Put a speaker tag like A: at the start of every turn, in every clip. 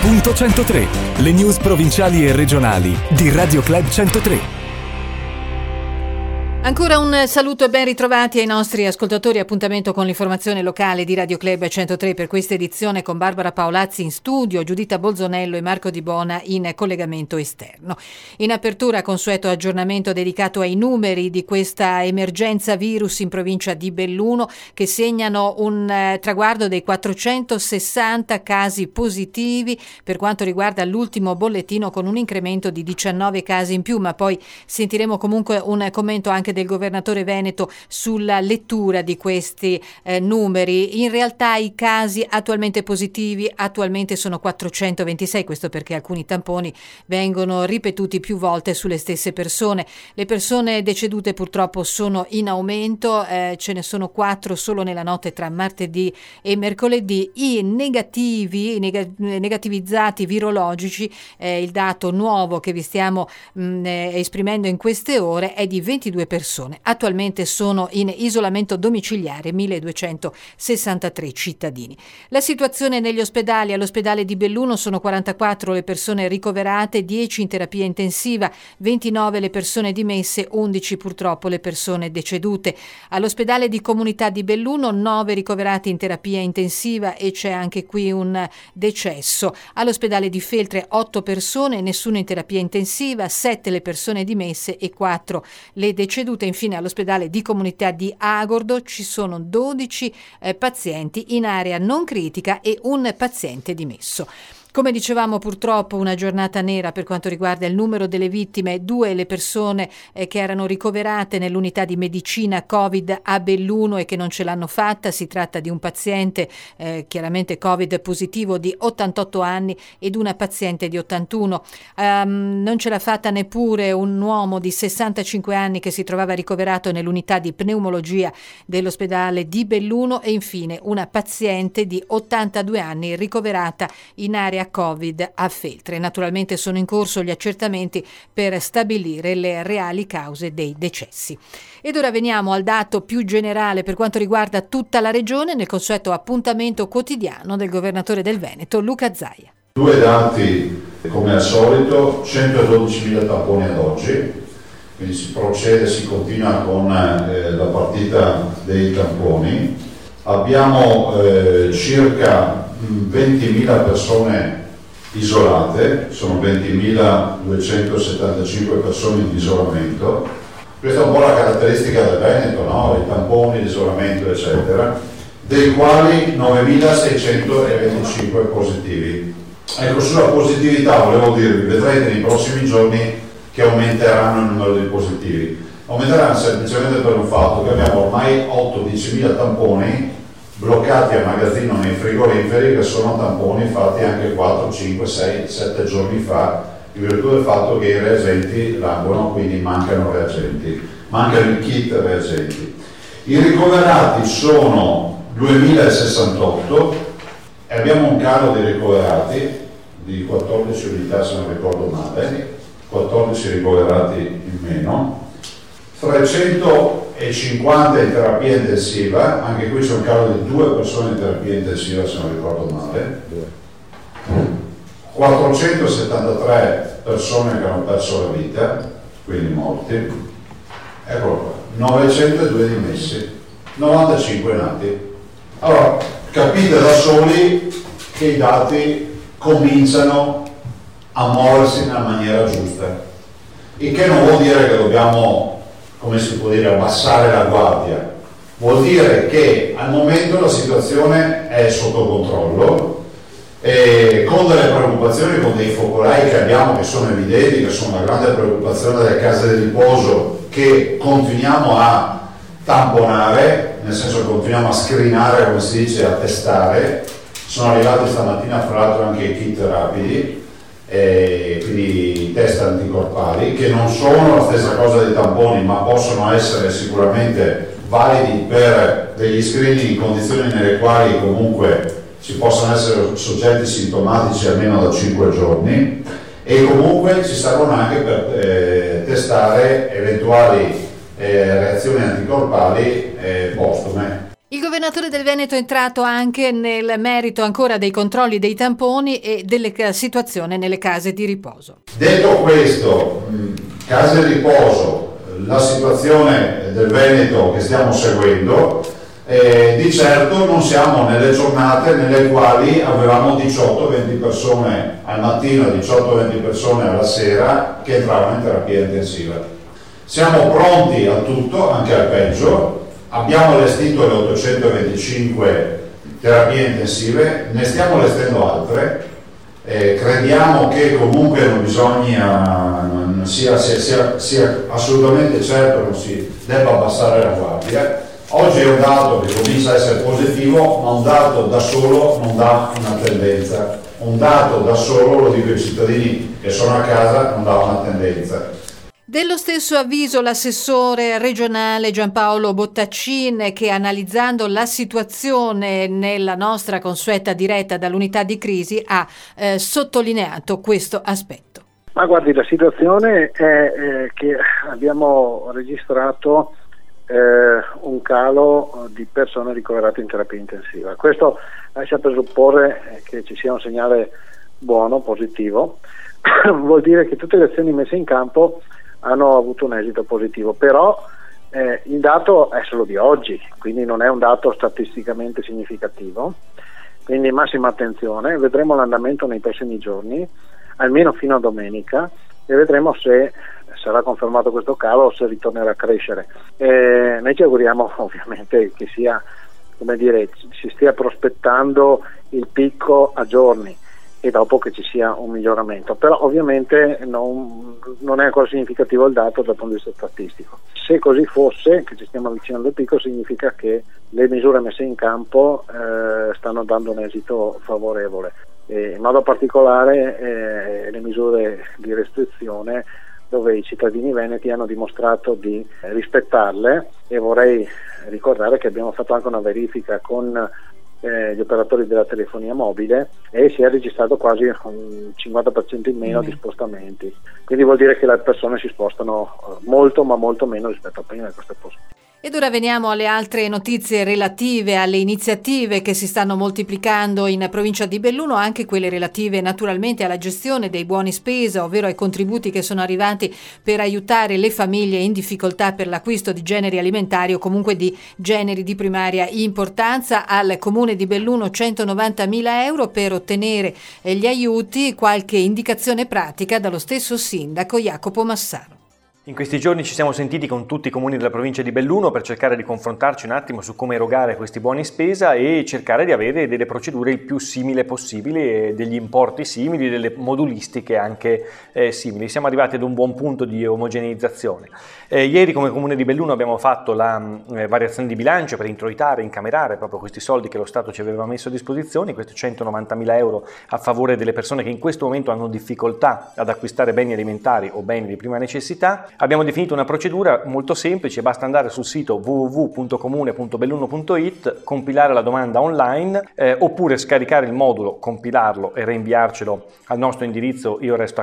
A: Punto 103, le news provinciali e regionali di Radio Club 103.
B: Ancora un saluto e ben ritrovati ai nostri ascoltatori. Appuntamento con l'informazione locale di Radio Club 103 per questa edizione con Barbara Paolazzi in studio, Giuditta Bolzonello e Marco Di Bona in collegamento esterno. In apertura consueto aggiornamento dedicato ai numeri di questa emergenza virus in provincia di Belluno, che segnano un traguardo dei 460 casi positivi per quanto riguarda l'ultimo bollettino, con un incremento di 19 casi in più, ma poi sentiremo comunque un commento anche del governatore veneto sulla lettura di questi numeri. In realtà i casi attualmente positivi sono 426, questo perché alcuni tamponi vengono ripetuti più volte sulle stesse persone. Le persone decedute purtroppo sono in aumento, ce ne sono 4 solo nella notte tra martedì e mercoledì. I negativizzati virologici, il dato nuovo che vi stiamo esprimendo in queste ore, è di 22 persone. Attualmente sono in isolamento domiciliare 1263 cittadini. La situazione negli ospedali: all'ospedale di Belluno sono 44 le persone ricoverate, 10 in terapia intensiva, 29 le persone dimesse, 11 purtroppo le persone decedute. All'ospedale di comunità di Belluno 9 ricoverati in terapia intensiva e c'è anche qui un decesso. All'ospedale di Feltre 8 persone, nessuno in terapia intensiva, 7 le persone dimesse e 4 le decedute. Infine all'ospedale di comunità di Agordo ci sono 12 pazienti in area non critica e un paziente dimesso. Come dicevamo, purtroppo una giornata nera per quanto riguarda il numero delle vittime: 2 le persone che erano ricoverate nell'unità di medicina Covid a Belluno e che non ce l'hanno fatta. Si tratta di un paziente chiaramente Covid positivo di 88 anni ed una paziente di 81. Non ce l'ha fatta neppure un uomo di 65 anni che si trovava ricoverato nell'unità di pneumologia dell'ospedale di Belluno, e infine una paziente di 82 anni ricoverata in area Covid a Feltre. Naturalmente sono in corso gli accertamenti per stabilire le reali cause dei decessi. Ed ora veniamo al dato più generale per quanto riguarda tutta la regione, nel consueto appuntamento quotidiano del governatore del Veneto, Luca Zaia.
C: 2 dati come al solito: 112.000 tamponi ad oggi, quindi si continua con la partita dei tamponi. Abbiamo circa 20.000 persone isolate, sono 20.275 persone in isolamento. Questa è un po' la caratteristica del Veneto, no? I tamponi, l'isolamento eccetera, dei quali 9.625 positivi. Ecco, sulla positività volevo dirvi, vedrete nei prossimi giorni che aumenteranno il numero di positivi. Aumenteranno semplicemente per un fatto che abbiamo ormai 8-10.000 tamponi bloccati a magazzino nei frigoriferi, che sono tamponi fatti anche 4, 5, 6, 7 giorni fa, in virtù del fatto che i reagenti languono, quindi mancano reagenti, mancano il kit reagenti. I ricoverati sono 2.068 e abbiamo un calo di ricoverati di 14 unità, se non ricordo male, 14 ricoverati in meno, 350 in terapia intensiva, anche qui c'è un calo di 2 persone in terapia intensiva, se non ricordo male, 473 persone che hanno perso la vita, quindi morti, eccolo qua, 902 dimessi, 95 nati. Allora, capite da soli che i dati cominciano a muoversi nella maniera giusta, il che non vuol dire che dobbiamo, come si può dire, abbassare la guardia. Vuol dire che al momento la situazione è sotto controllo, e con delle preoccupazioni, con dei focolai che abbiamo, che sono evidenti, che sono una grande preoccupazione delle case di riposo, che continuiamo a tamponare, nel senso che continuiamo a screenare, come si dice, a testare. Sono arrivati stamattina fra l'altro anche i kit rapidi, quindi i test anticorpali, che non sono la stessa cosa dei tamponi, ma possono essere sicuramente validi per degli screening in condizioni nelle quali comunque ci possono essere soggetti sintomatici almeno da 5 giorni, e comunque ci servono anche per testare eventuali reazioni anticorpali postume.
B: Il governatore del Veneto è entrato anche nel merito ancora dei controlli dei tamponi e della situazione nelle case di riposo.
C: Detto questo, case di riposo, la situazione del Veneto che stiamo seguendo, di certo non siamo nelle giornate nelle quali avevamo 18-20 persone al mattino e 18-20 persone alla sera che entravano in terapia intensiva. Siamo pronti a tutto, anche al peggio. Abbiamo allestito le 825 terapie intensive, ne stiamo allestendo altre. Crediamo che comunque non bisogna, sia assolutamente certo, non si debba abbassare la guardia. Oggi è un dato che comincia a essere positivo, ma un dato da solo non dà una tendenza. Un dato da solo, lo dico ai cittadini che sono a casa, non dà una tendenza.
B: Dello stesso avviso l'assessore regionale Giampaolo Bottaccin, che analizzando la situazione nella nostra consueta diretta dall'unità di crisi ha sottolineato questo aspetto.
D: Ma guardi, la situazione è che abbiamo registrato un calo di persone ricoverate in terapia intensiva. Questo lascia presupporre che ci sia un segnale buono, positivo. Vuol dire che tutte le azioni messe in campo hanno avuto un esito positivo, però il dato è solo di oggi, quindi non è un dato statisticamente significativo, quindi massima attenzione. Vedremo l'andamento nei prossimi giorni, almeno fino a domenica, e vedremo se sarà confermato questo calo o se ritornerà a crescere. Noi ci auguriamo ovviamente che sia, come dire, si stia prospettando il picco a giorni e dopo che ci sia un miglioramento, però ovviamente non è ancora significativo il dato dal punto di vista statistico. Se così fosse, che ci stiamo avvicinando al picco, significa che le misure messe in campo stanno dando un esito favorevole, in modo particolare le misure di restrizione, dove i cittadini veneti hanno dimostrato di rispettarle, e vorrei ricordare che abbiamo fatto anche una verifica con gli operatori della telefonia mobile e si è registrato quasi un 50% in meno di spostamenti, quindi vuol dire che le persone si spostano molto ma molto meno rispetto a prima, e questo è positivo.
B: Ed ora veniamo alle altre notizie relative alle iniziative che si stanno moltiplicando in provincia di Belluno, anche quelle relative naturalmente alla gestione dei buoni spesa, ovvero ai contributi che sono arrivati per aiutare le famiglie in difficoltà per l'acquisto di generi alimentari o comunque di generi di primaria importanza. Al comune di Belluno 190.000 euro per ottenere gli aiuti, qualche indicazione pratica dallo stesso sindaco Jacopo Massaro.
E: In questi giorni ci siamo sentiti con tutti i comuni della provincia di Belluno per cercare di confrontarci un attimo su come erogare questi buoni spesa e cercare di avere delle procedure il più simile possibili, degli importi simili, delle modulistiche anche simili. Siamo arrivati ad un buon punto di omogeneizzazione. Ieri come comune di Belluno abbiamo fatto la variazione di bilancio per introitare, incamerare proprio questi soldi che lo Stato ci aveva messo a disposizione, questi 190.000 euro a favore delle persone che in questo momento hanno difficoltà ad acquistare beni alimentari o beni di prima necessità. Abbiamo definito una procedura molto semplice, basta andare sul sito www.comune.belluno.it, compilare la domanda online oppure scaricare il modulo, compilarlo e reinviarcelo al nostro indirizzo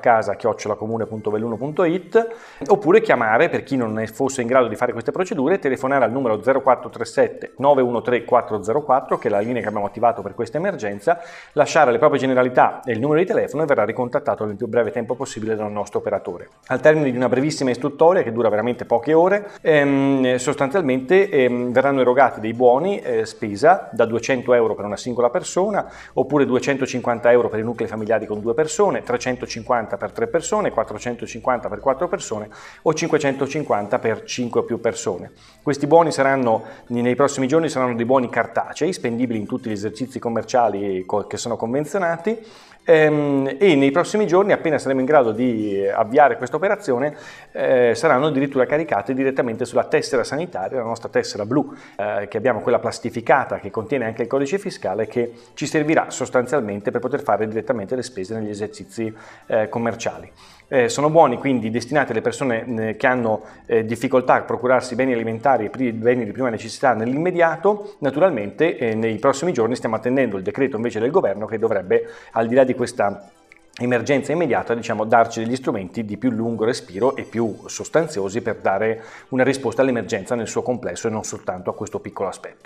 E: iorestoacasa@comune.belluno.it, oppure chiamare, per chi non fosse in grado di fare queste procedure, telefonare al numero 0437 913 404, che è la linea che abbiamo attivato per questa emergenza, lasciare le proprie generalità e il numero di telefono e verrà ricontattato nel più breve tempo possibile dal nostro operatore. Al termine di una brevissima istruttoria che dura veramente poche ore, sostanzialmente verranno erogati dei buoni spesa da 200 euro per una singola persona, oppure 250 euro per i nuclei familiari con 2 persone, 350 per 3 persone, 450 per 4 persone o 550 per 5 o più persone. Questi buoni nei prossimi giorni saranno dei buoni cartacei, spendibili in tutti gli esercizi commerciali che sono convenzionati, e nei prossimi giorni, appena saremo in grado di avviare questa operazione, saranno addirittura caricate direttamente sulla tessera sanitaria, la nostra tessera blu, che abbiamo, quella plastificata che contiene anche il codice fiscale, che ci servirà sostanzialmente per poter fare direttamente le spese negli esercizi commerciali. Sono buoni quindi destinati alle persone che hanno difficoltà a procurarsi beni alimentari e beni di prima necessità nell'immediato. Naturalmente nei prossimi giorni stiamo attendendo il decreto invece del governo, che dovrebbe, al di là di questa emergenza immediata, darci degli strumenti di più lungo respiro e più sostanziosi per dare una risposta all'emergenza nel suo complesso e non soltanto a questo piccolo aspetto.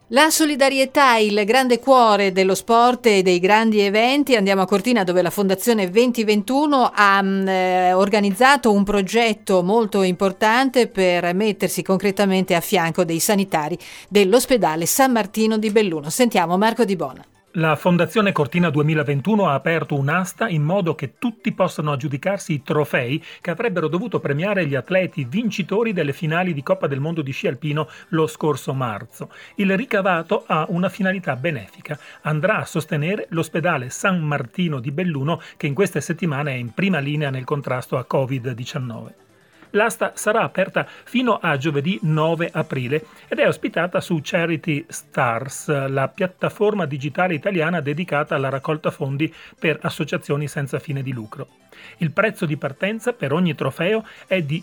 B: La solidarietà, il grande cuore dello sport e dei grandi eventi. Andiamo a Cortina, dove la Fondazione 2021 ha organizzato un progetto molto importante per mettersi concretamente a fianco dei sanitari dell'ospedale San Martino di Belluno. Sentiamo Marco Di Bona.
F: La Fondazione Cortina 2021 ha aperto un'asta in modo che tutti possano aggiudicarsi i trofei che avrebbero dovuto premiare gli atleti vincitori delle finali di Coppa del Mondo di sci alpino lo scorso marzo. Il ricavato ha una finalità benefica. Andrà a sostenere l'ospedale San Martino di Belluno, che in queste settimane è in prima linea nel contrasto a Covid-19. L'asta sarà aperta fino a giovedì 9 aprile ed è ospitata su Charity Stars, la piattaforma digitale italiana dedicata alla raccolta fondi per associazioni senza fine di lucro. Il prezzo di partenza per ogni trofeo è di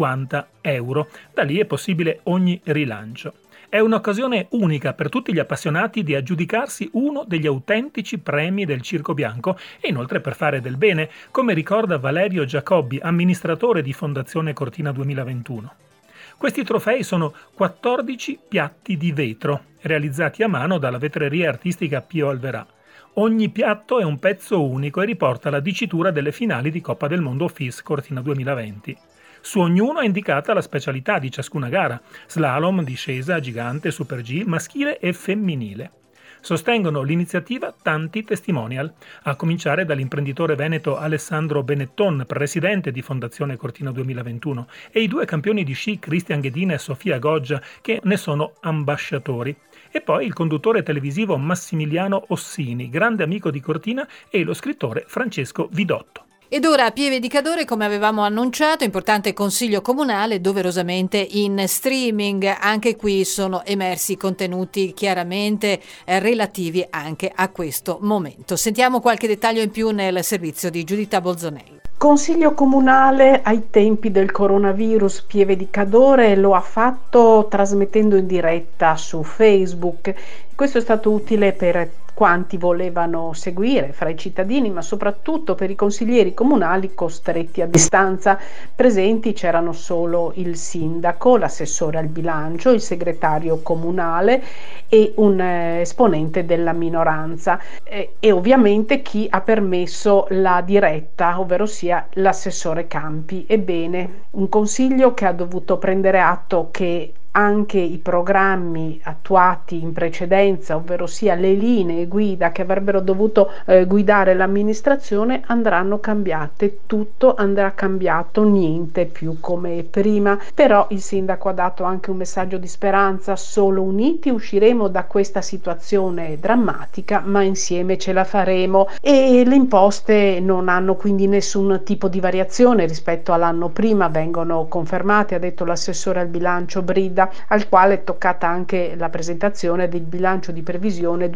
F: €50. Da lì è possibile ogni rilancio. È un'occasione unica per tutti gli appassionati di aggiudicarsi uno degli autentici premi del Circo Bianco e inoltre per fare del bene, come ricorda Valerio Giacobbi, amministratore di Fondazione Cortina 2021. Questi trofei sono 14 piatti di vetro, realizzati a mano dalla vetreria artistica Pio Alverà. Ogni piatto è un pezzo unico e riporta la dicitura delle finali di Coppa del Mondo FIS Cortina 2020. Su ognuno è indicata la specialità di ciascuna gara: slalom, discesa, gigante, super G, maschile e femminile. Sostengono l'iniziativa tanti testimonial, a cominciare dall'imprenditore veneto Alessandro Benetton, presidente di Fondazione Cortina 2021, e i 2 campioni di sci Cristian Ghedina e Sofia Goggia, che ne sono ambasciatori. E poi il conduttore televisivo Massimiliano Ossini, grande amico di Cortina, e lo scrittore Francesco Vidotto.
B: Ed ora a Pieve di Cadore, come avevamo annunciato, importante consiglio comunale, doverosamente in streaming. Anche qui sono emersi contenuti chiaramente relativi anche a questo momento. Sentiamo qualche dettaglio in più nel servizio di Giuditta Bolzonelli.
G: Consiglio comunale ai tempi del coronavirus. Pieve di Cadore lo ha fatto trasmettendo in diretta su Facebook. Questo è stato utile per quanti volevano seguire fra i cittadini, ma soprattutto per i consiglieri comunali costretti a distanza. Presenti c'erano solo il sindaco, l'assessore al bilancio, il segretario comunale e un esponente della minoranza e ovviamente chi ha permesso la diretta, ovvero sia l'assessore Campi. Ebbene, un consiglio che ha dovuto prendere atto che anche i programmi attuati in precedenza, ovvero sia le linee guida che avrebbero dovuto guidare l'amministrazione, andranno cambiate. Tutto andrà cambiato, niente più come prima. Però il sindaco ha dato anche un messaggio di speranza: solo uniti usciremo da questa situazione drammatica, ma insieme ce la faremo. E le imposte non hanno quindi nessun tipo di variazione rispetto all'anno prima, vengono confermate, ha detto l'assessore al bilancio Brida, al quale è toccata anche la presentazione del bilancio di previsione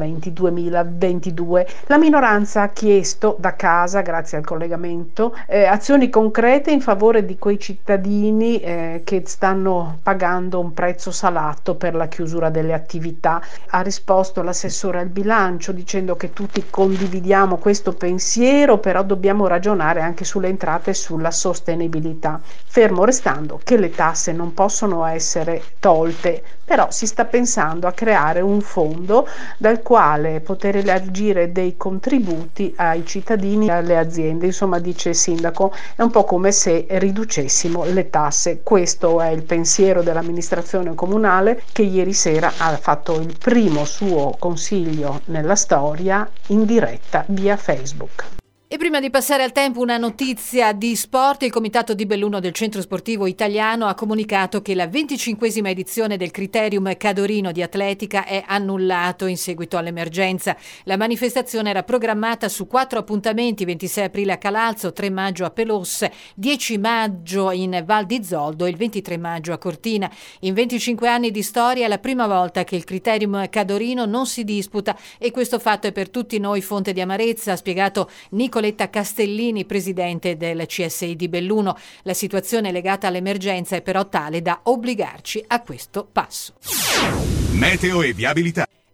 G: 2020-2022. La minoranza ha chiesto da casa, grazie al collegamento, azioni concrete in favore di quei cittadini che stanno pagando un prezzo salato per la chiusura delle attività. Ha risposto l'assessore al bilancio dicendo che tutti condividiamo questo pensiero, però dobbiamo ragionare anche sulle entrate e sulla sostenibilità, fermo restando che le tasse non possono essere tolte, però si sta pensando a creare un fondo dal quale poter elargire dei contributi ai cittadini e alle aziende. Insomma, dice il sindaco, è un po' come se riducessimo le tasse. Questo è il pensiero dell'amministrazione comunale, che ieri sera ha fatto il primo suo consiglio nella storia in diretta via Facebook.
B: E prima di passare al tempo, una notizia di sport. Il comitato di Belluno del Centro Sportivo Italiano ha comunicato che la 25esima edizione del Criterium Cadorino di atletica è annullato in seguito all'emergenza. La manifestazione era programmata su 4 appuntamenti: 26 aprile a Calalzo, 3 maggio a Pelosse, 10 maggio in Val di Zoldo e il 23 maggio a Cortina. In 25 anni di storia è la prima volta che il Criterium Cadorino non si disputa, e questo fatto è per tutti noi fonte di amarezza, ha spiegato Nicoletta Castellini, presidente del CSI di Belluno. La situazione legata all'emergenza è però tale da obbligarci a questo passo.
A: Meteo e viabilità.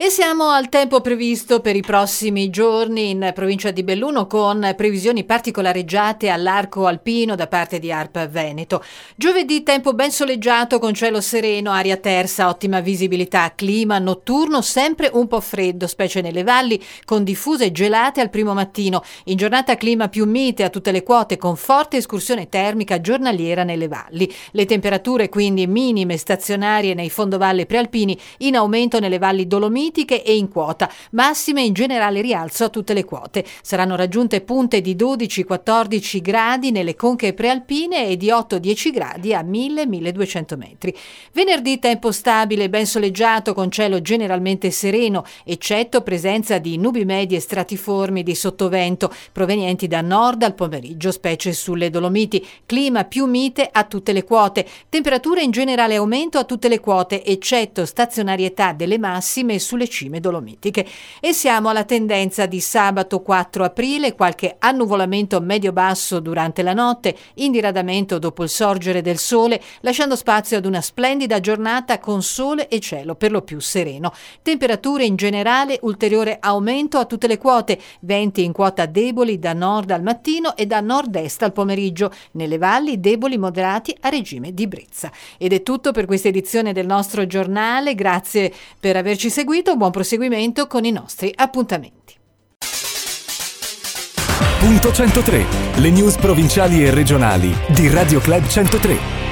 B: E siamo al tempo previsto per i prossimi giorni in provincia di Belluno, con previsioni particolareggiate all'arco alpino da parte di ARP Veneto. Giovedì tempo ben soleggiato con cielo sereno, aria tersa, ottima visibilità, clima notturno sempre un po' freddo, specie nelle valli, con diffuse gelate al primo mattino. In giornata clima più mite a tutte le quote, con forte escursione termica giornaliera nelle valli. Le temperature quindi minime stazionarie nei fondovalle prealpini, in aumento nelle valli dolomitiche e in quota, massime in generale rialzo a tutte le quote. Saranno raggiunte punte di 12-14 gradi nelle conche prealpine e di 8-10 gradi a 1000-1200 metri. Venerdì tempo stabile, ben soleggiato con cielo generalmente sereno, eccetto presenza di nubi medie stratiformi di sottovento provenienti da nord al pomeriggio, specie sulle Dolomiti. Clima più mite a tutte le quote, temperature in generale aumento a tutte le quote, eccetto stazionarietà delle massime sulle cime dolomitiche. E siamo alla tendenza di sabato 4 aprile, qualche annuvolamento medio-basso durante la notte, in diradamento dopo il sorgere del sole, lasciando spazio ad una splendida giornata con sole e cielo per lo più sereno. Temperature in generale, ulteriore aumento a tutte le quote, venti in quota deboli da nord al mattino e da nord-est al pomeriggio, nelle valli deboli moderati a regime di brezza. Ed è tutto per questa edizione del nostro giornale, grazie per averci seguito. Buon proseguimento con i nostri appuntamenti.
A: Punto 103, le news provinciali e regionali di Radio Club 103.